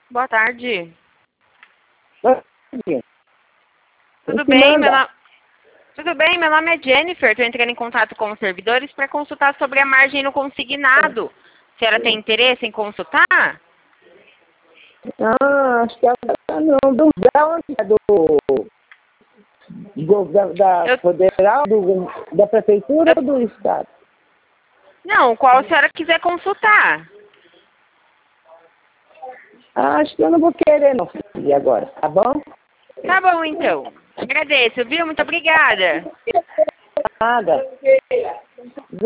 Boa tarde. Boa tarde. Tudo bem? Tudo bem, meu nome é Jennifer. Estou entrando em contato com os servidores para consultar sobre a margem no consignado. A senhora tem interesse em consultar? Acho que agora não. Da onde é? Da federal, da prefeitura ou do estado? Não, qual a senhora quiser consultar. Acho que eu não vou querer não filha, agora, tá bom? Tá bom, então. Agradeço, viu? Muito obrigada. Nada.